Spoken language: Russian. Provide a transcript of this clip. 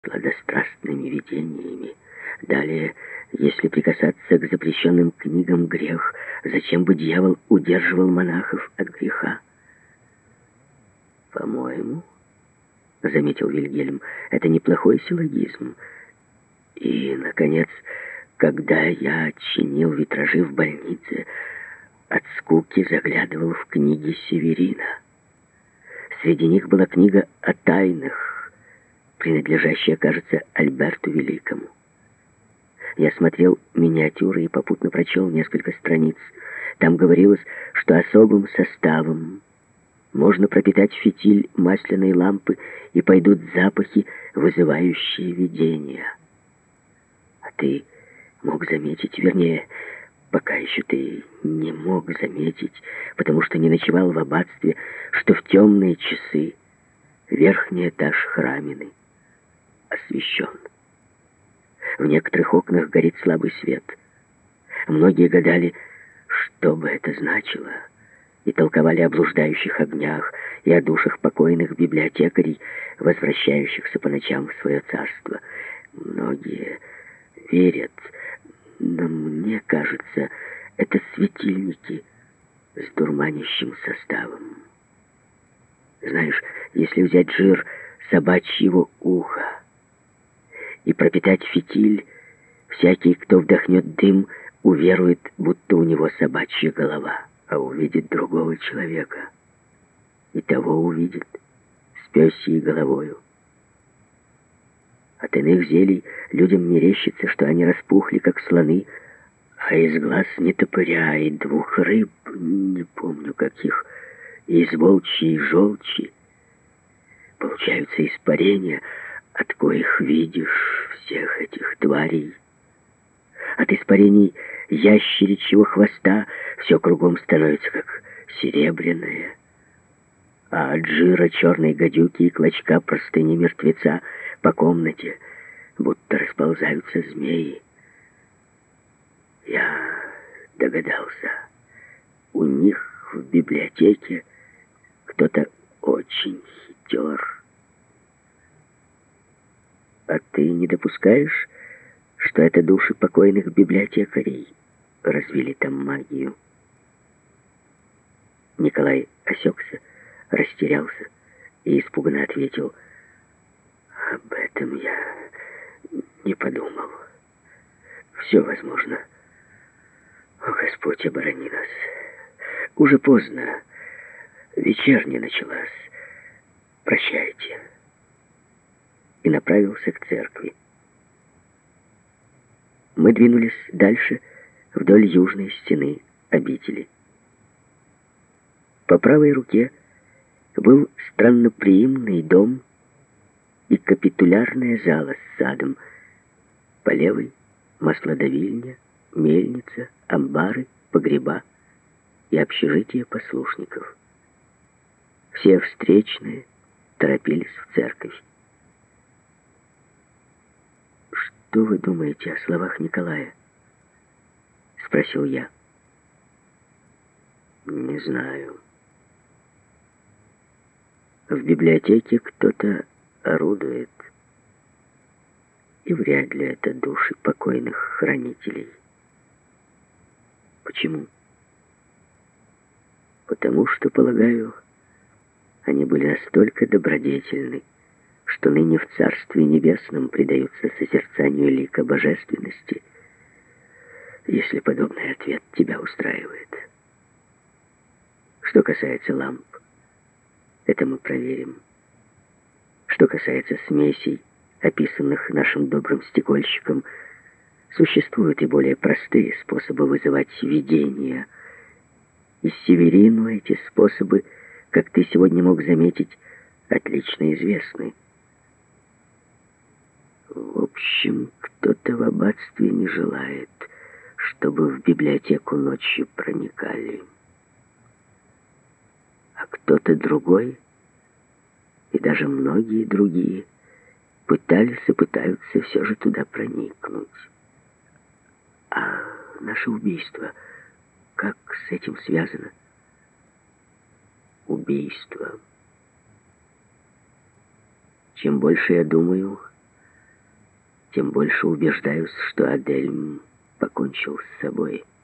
сладострастными видениями. Далее, если прикасаться к запрещенным книгам грех, зачем бы дьявол удерживал монахов от греха? «По-моему, — заметил Вильгельм, — это неплохой силлогизм. И, наконец, когда я чинил витражи в больнице, от скуки заглядывал в книги Северина. Среди них была книга о тайнах, принадлежащая, кажется, Альберту Великому. Я смотрел миниатюры и попутно прочел несколько страниц. Там говорилось, что особым составом можно пропитать фитиль масляной лампы, и пойдут запахи, вызывающие видения. А ты мог заметить, вернее, пока еще ты не мог заметить, потому что не ночевал в аббатстве, что в темные часы верхний этаж храмины освещен. В некоторых окнах горит слабый свет. Многие гадали, что бы это значило, и толковали о блуждающих огнях и о душах покойных библиотекарей, возвращающихся по ночам в свое царство. Многие верят, но мне кажется, это светильники с дурманящим составом. Знаешь, если взять жир собачьего уха и пропитать фитиль, всякий, кто вдохнет дым, уверует, будто у него собачья голова, а увидит другого человека. И того увидит с пёсьей головою. От иных зелий людям мерещится, что они распухли, как слоны, а из глаз нетопыря и двух рыб, не помню каких, и из волчьей желчи получаются испарения, от коих видишь всех этих тварей. От испарений ящеричьего хвоста все кругом становится как серебряное, а от жира черной гадюки и клочка простыни мертвеца по комнате будто расползаются змеи. Я догадался, у них в библиотеке кто-то очень хитер. А ты не допускаешь, что это души покойных библиотекарей развели там магию? Николай осекся, растерялся и испуганно ответил: об этом я не подумал. Все возможно. О, Господь, оборони нас. Уже поздно. Вечерня началась. Прощайте. И направился к церкви. Мы двинулись дальше вдоль южной стены обители. По правой руке был странноприимный дом и капитулярная зала с садом. По левой — маслодавильня, мельница, амбары, погреба и общежитие послушников. Все встречные торопились в церковь. «Что вы думаете о словах Николая?» — спросил я. «Не знаю. В библиотеке кто-то орудует, и вряд ли это души покойных хранителей. Почему? Потому что, полагаю, они были настолько добродетельны, что ныне в Царстве Небесном предаются созерцанию лика божественности, если подобный ответ тебя устраивает. Что касается ламп, это мы проверим. Что касается смесей, описанных нашим добрым стекольщиком, существуют и более простые способы вызывать видения. И Северину эти способы, как ты сегодня мог заметить, отлично известны. В общем, кто-то в аббатстве не желает, чтобы в библиотеку ночью проникали. А кто-то другой, и даже многие другие, пытались и пытаются все же туда проникнуть. А наше убийство, как с этим связано? Убийство. Чем больше я думаю, тем больше убеждаюсь, что Адельм покончил с собой.